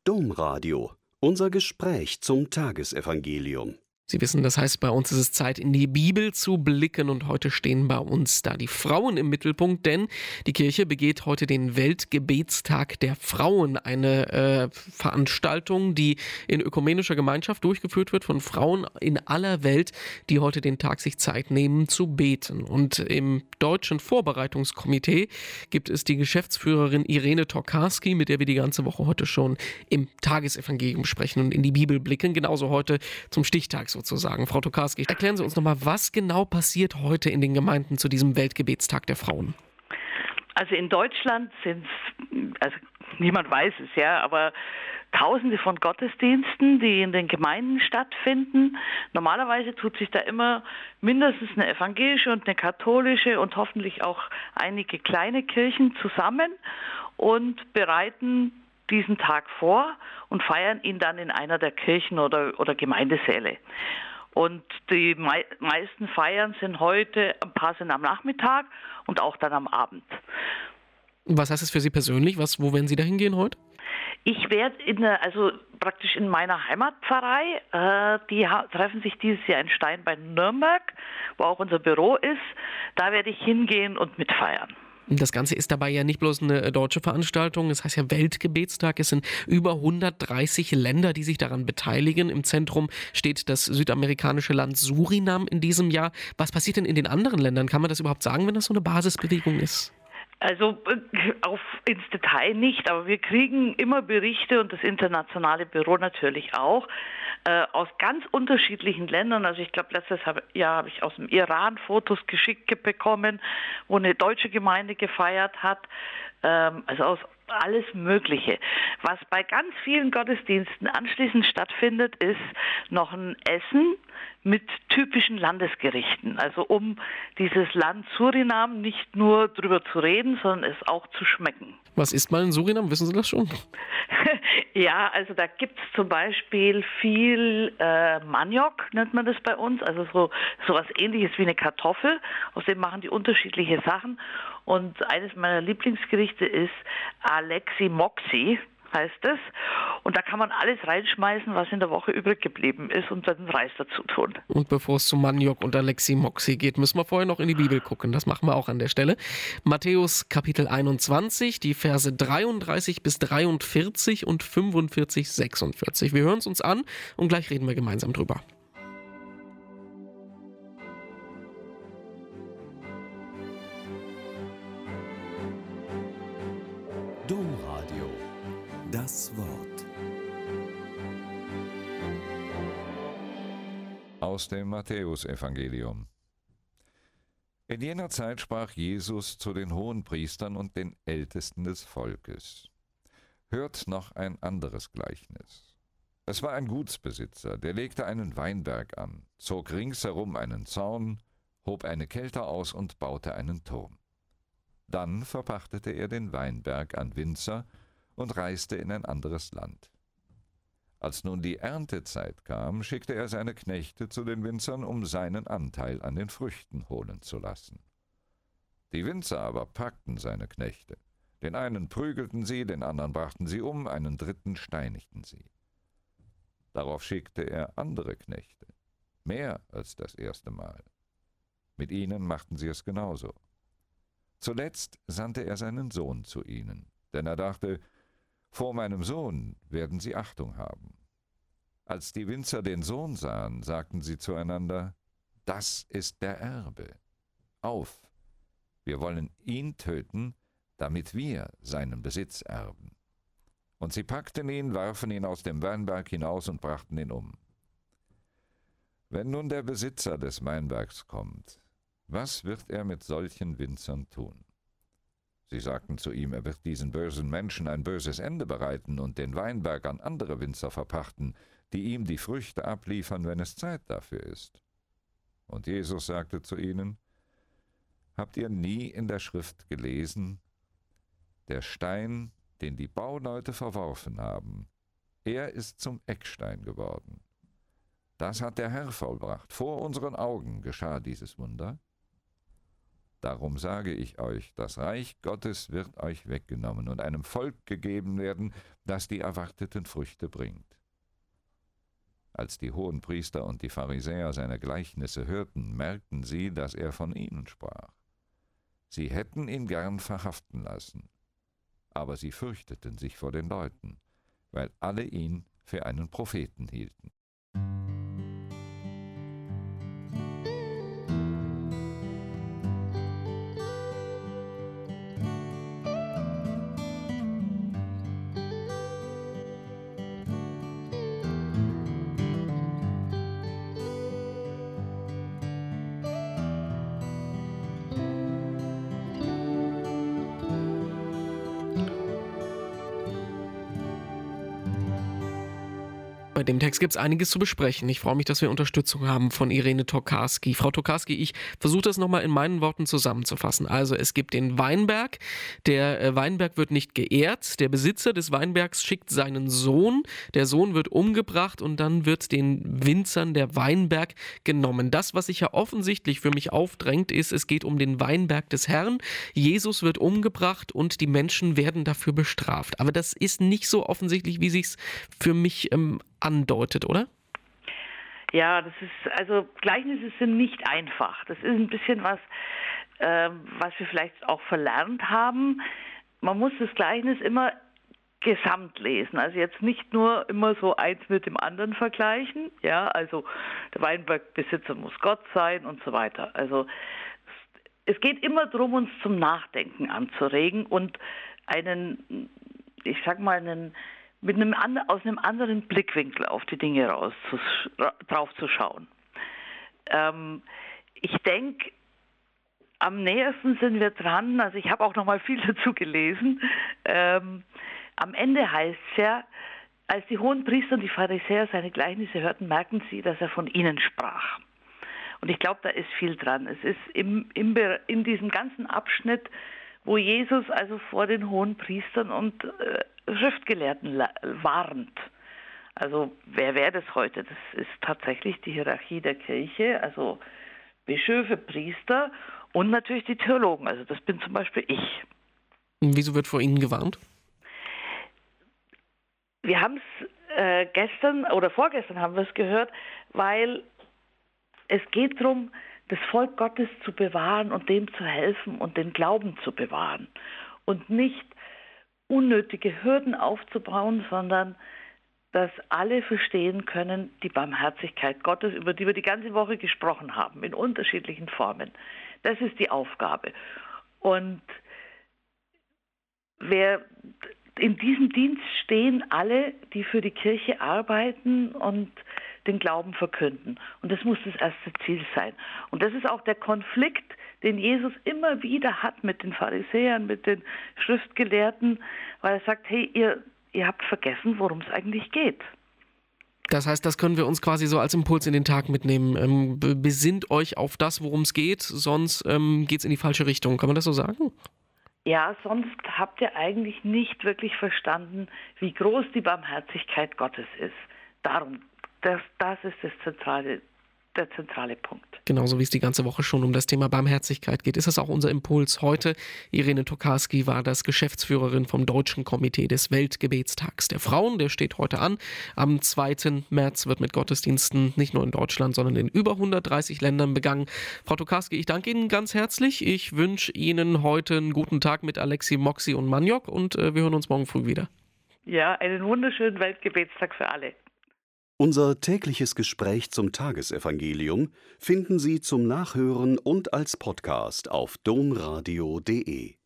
Domradio. Unser Gespräch zum Tagesevangelium. Sie wissen, das heißt, bei uns ist es Zeit, in die Bibel zu blicken, und heute stehen bei uns da die Frauen im Mittelpunkt, denn die Kirche begeht heute den Weltgebetstag der Frauen, eine Veranstaltung, die in ökumenischer Gemeinschaft durchgeführt wird von Frauen in aller Welt, die heute den Tag sich Zeit nehmen zu beten. Und im deutschen Vorbereitungskomitee gibt es die Geschäftsführerin Irene Tokarski, mit der wir die ganze Woche heute schon im Tagesevangelium sprechen und in die Bibel blicken, genauso heute zum Stichtag sozusagen. Frau Tokarski, erklären Sie uns nochmal, was genau passiert heute in den Gemeinden zu diesem Weltgebetstag der Frauen? Also in Deutschland sind es, also niemand weiß es ja, aber Tausende von Gottesdiensten, die in den Gemeinden stattfinden. Normalerweise tut sich da immer mindestens eine evangelische und eine katholische und hoffentlich auch einige kleine Kirchen zusammen und bereiten diesen Tag vor und feiern ihn dann in einer der Kirchen oder Gemeindesäle. Und die meisten Feiern sind heute, ein paar sind am Nachmittag und auch dann am Abend. Was heißt es für Sie persönlich? Wo werden Sie da hingehen heute? Ich werde praktisch in meiner Heimatpfarrei, die treffen sich dieses Jahr in Stein bei Nürnberg, wo auch unser Büro ist. Da werde ich hingehen und mitfeiern. Das Ganze ist dabei ja nicht bloß eine deutsche Veranstaltung, es heißt ja Weltgebetstag. Es sind über 130 Länder, die sich daran beteiligen. Im Zentrum steht das südamerikanische Land Surinam in diesem Jahr. Was passiert denn in den anderen Ländern? Kann man das überhaupt sagen, wenn das so eine Basisbewegung ist? Also ins Detail nicht, aber wir kriegen immer Berichte, und das internationale Büro natürlich auch, aus ganz unterschiedlichen Ländern. Also ich glaube, letztes Jahr habe ich aus dem Iran Fotos geschickt bekommen, wo eine deutsche Gemeinde gefeiert hat. Also aus alles Mögliche. Was bei ganz vielen Gottesdiensten anschließend stattfindet, ist noch ein Essen mit typischen Landesgerichten. Also um dieses Land Surinam nicht nur drüber zu reden, sondern es auch zu schmecken. Was isst man in Surinam? Wissen Sie das schon? Ja, also da gibt es zum Beispiel viel Maniok, nennt man das bei uns. Also so was Ähnliches wie eine Kartoffel. Aus dem machen die unterschiedliche Sachen. Und eines meiner Lieblingsgerichte ist Alexi Moxi, heißt es. Und da kann man alles reinschmeißen, was in der Woche übrig geblieben ist, und dann Reis dazu tun. Und bevor es zu Maniok und Alexi Moxi geht, müssen wir vorher noch in die Bibel gucken. Das machen wir auch an der Stelle. Matthäus Kapitel 21, die Verse 33 bis 43 und 45, 46. Wir hören es uns an und gleich reden wir gemeinsam drüber. Domradio. Das Wort. Aus dem Matthäusevangelium. In jener Zeit sprach Jesus zu den Hohenpriestern und den Ältesten des Volkes: Hört noch ein anderes Gleichnis. Es war ein Gutsbesitzer, der legte einen Weinberg an, zog ringsherum einen Zaun, hob eine Kelter aus und baute einen Turm. Dann verpachtete er den Weinberg an Winzer und reiste in ein anderes Land. Als nun die Erntezeit kam, schickte er seine Knechte zu den Winzern, um seinen Anteil an den Früchten holen zu lassen. Die Winzer aber packten seine Knechte. Den einen prügelten sie, den anderen brachten sie um, einen dritten steinigten sie. Darauf schickte er andere Knechte, mehr als das erste Mal. Mit ihnen machten sie es genauso. Zuletzt sandte er seinen Sohn zu ihnen, denn er dachte, vor meinem Sohn werden sie Achtung haben. Als die Winzer den Sohn sahen, sagten sie zueinander: Das ist der Erbe. Auf, wir wollen ihn töten, damit wir seinen Besitz erben. Und sie packten ihn, warfen ihn aus dem Weinberg hinaus und brachten ihn um. Wenn nun der Besitzer des Weinbergs kommt, was wird er mit solchen Winzern tun? Sie sagten zu ihm, er wird diesen bösen Menschen ein böses Ende bereiten und den Weinberg an andere Winzer verpachten, die ihm die Früchte abliefern, wenn es Zeit dafür ist. Und Jesus sagte zu ihnen: Habt ihr nie in der Schrift gelesen, der Stein, den die Bauleute verworfen haben, er ist zum Eckstein geworden. Das hat der Herr vollbracht. Vor unseren Augen geschah dieses Wunder. Darum sage ich euch, das Reich Gottes wird euch weggenommen und einem Volk gegeben werden, das die erwarteten Früchte bringt. Als die Hohenpriester und die Pharisäer seine Gleichnisse hörten, merkten sie, dass er von ihnen sprach. Sie hätten ihn gern verhaften lassen, aber sie fürchteten sich vor den Leuten, weil alle ihn für einen Propheten hielten. Bei dem Text gibt es einiges zu besprechen. Ich freue mich, dass wir Unterstützung haben von Irene Tokarski. Frau Tokarski, ich versuche das nochmal in meinen Worten zusammenzufassen. Also es gibt den Weinberg. Der Weinberg wird nicht geehrt. Der Besitzer des Weinbergs schickt seinen Sohn. Der Sohn wird umgebracht und dann wird den Winzern der Weinberg genommen. Das, was sich ja offensichtlich für mich aufdrängt, ist, es geht um den Weinberg des Herrn. Jesus wird umgebracht und die Menschen werden dafür bestraft. Aber das ist nicht so offensichtlich, wie sich's für mich andeutet, oder? Ja, also Gleichnisse sind nicht einfach. Das ist ein bisschen was wir vielleicht auch verlernt haben. Man muss das Gleichnis immer gesamt lesen. Also jetzt nicht nur immer so eins mit dem anderen vergleichen. Ja, also der Weinbergbesitzer muss Gott sein und so weiter. Also es geht immer darum, uns zum Nachdenken anzuregen und aus einem anderen Blickwinkel auf die Dinge drauf zu schauen. Ich denke, am nähersten sind wir dran, also ich habe auch noch mal viel dazu gelesen, am Ende heißt es ja, als die Hohenpriester und die Pharisäer seine Gleichnisse hörten, merkten sie, dass er von ihnen sprach. Und ich glaube, da ist viel dran. Es ist in diesem ganzen Abschnitt, wo Jesus also vor den Hohenpriestern und Schriftgelehrten warnt. Also wer wäre das heute? Das ist tatsächlich die Hierarchie der Kirche, also Bischöfe, Priester und natürlich die Theologen. Also das bin zum Beispiel ich. Wieso wird vor Ihnen gewarnt? Wir haben es gestern oder vorgestern haben wir es gehört, weil es geht darum, das Volk Gottes zu bewahren und dem zu helfen und den Glauben zu bewahren und nicht unnötige Hürden aufzubauen, sondern dass alle verstehen können, die Barmherzigkeit Gottes, über die wir die ganze Woche gesprochen haben, in unterschiedlichen Formen. Das ist die Aufgabe. Und in diesem Dienst stehen alle, die für die Kirche arbeiten und den Glauben verkünden. Und das muss das erste Ziel sein. Und das ist auch der Konflikt, den Jesus immer wieder hat mit den Pharisäern, mit den Schriftgelehrten, weil er sagt, hey, ihr habt vergessen, worum es eigentlich geht. Das heißt, das können wir uns quasi so als Impuls in den Tag mitnehmen. Besinnt euch auf das, worum es geht, sonst geht es in die falsche Richtung. Kann man das so sagen? Ja, sonst habt ihr eigentlich nicht wirklich verstanden, wie groß die Barmherzigkeit Gottes ist. Darum, das ist der zentrale Punkt. Genauso wie es die ganze Woche schon um das Thema Barmherzigkeit geht, ist das auch unser Impuls heute. Irene Tokarski war das Geschäftsführerin vom Deutschen Komitee des Weltgebetstags der Frauen. Der steht heute an. Am 2. März wird mit Gottesdiensten nicht nur in Deutschland, sondern in über 130 Ländern begangen. Frau Tokarski, ich danke Ihnen ganz herzlich. Ich wünsche Ihnen heute einen guten Tag mit Alexi, Moxie und Maniok und wir hören uns morgen früh wieder. Ja, einen wunderschönen Weltgebetstag für alle. Unser tägliches Gespräch zum Tagesevangelium finden Sie zum Nachhören und als Podcast auf domradio.de.